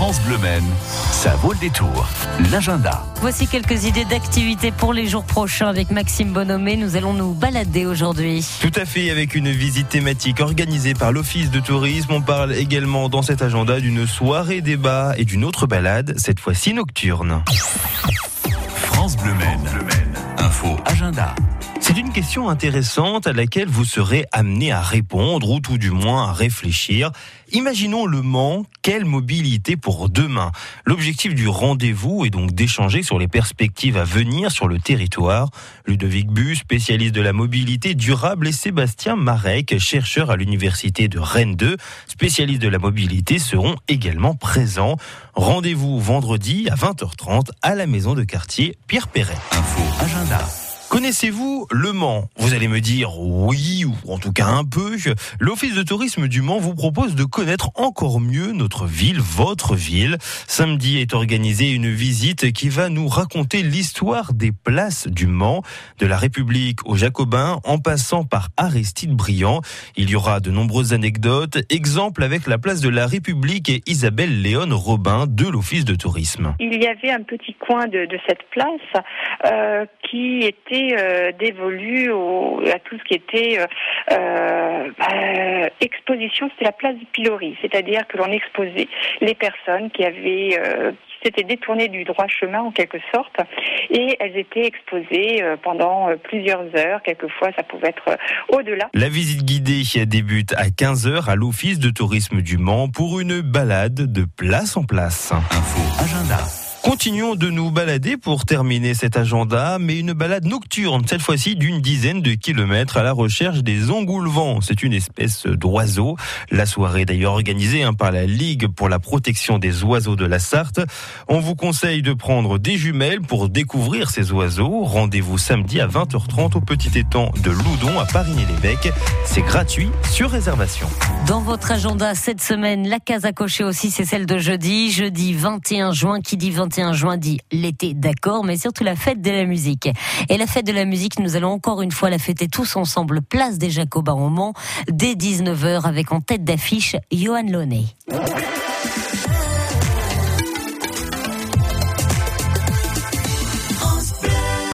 France Bleu Maine, ça vaut le détour. L'agenda. Voici quelques idées d'activités pour les jours prochains avec Maxime Bonhomé. Nous allons nous balader aujourd'hui. Tout à fait, avec une visite thématique organisée par l'Office de tourisme. On parle également dans cet agenda d'une soirée débat et d'une autre balade, cette fois-ci nocturne. France Bleu Maine. Info agenda. C'est une question intéressante à laquelle vous serez amené à répondre ou tout du moins à réfléchir. Imaginons Le Mans, quelle mobilité pour demain ? L'objectif du rendez-vous est donc d'échanger sur les perspectives à venir sur le territoire. Ludovic Bu, spécialiste de la mobilité durable, et Sébastien Marek, chercheur à l'université de Rennes 2, spécialiste de la mobilité, seront également présents. Rendez-vous vendredi à 20h30 à la maison de quartier Pierre Perret. Info agenda. Connaissez-vous Le Mans ? Vous allez me dire oui, ou en tout cas un peu. L'Office de tourisme du Mans vous propose de connaître encore mieux notre ville, votre ville. Samedi est organisée une visite qui va nous raconter l'histoire des places du Mans, de la République aux Jacobins, en passant par Aristide Briand. Il y aura de nombreuses anecdotes, exemples avec la place de la République et Isabelle Léon Robin de l'Office de tourisme. Il y avait un petit coin de cette place qui était dévolu à tout ce qui était exposition. C'était la place du pilori, c'est-à-dire que l'on exposait les personnes qui s'étaient détournées du droit chemin en quelque sorte, et elles étaient exposées pendant plusieurs heures. Quelquefois, ça pouvait être au-delà. La visite guidée débute à 15h à l'Office de tourisme du Mans pour une balade de place en place. Info agenda. Continuons de nous balader pour terminer cet agenda, mais une balade nocturne, cette fois-ci d'une dizaine de kilomètres à la recherche des engoulevents. C'est une espèce d'oiseau. La soirée est d'ailleurs organisée par la Ligue pour la protection des oiseaux de la Sarthe. On vous conseille de prendre des jumelles pour découvrir ces oiseaux. Rendez-vous samedi à 20h30 au petit étang de Loudon à Parigny-l'Évêque. C'est gratuit sur réservation. Dans votre agenda cette semaine, la case à cocher aussi, c'est celle de jeudi 21 juin. Qui dit 21 juin dit l'été, d'accord, mais surtout la fête de la musique. Et la fête de la musique, nous allons encore une fois la fêter tous ensemble, place des Jacobins au Mans, dès 19h, avec en tête d'affiche Johan Launay.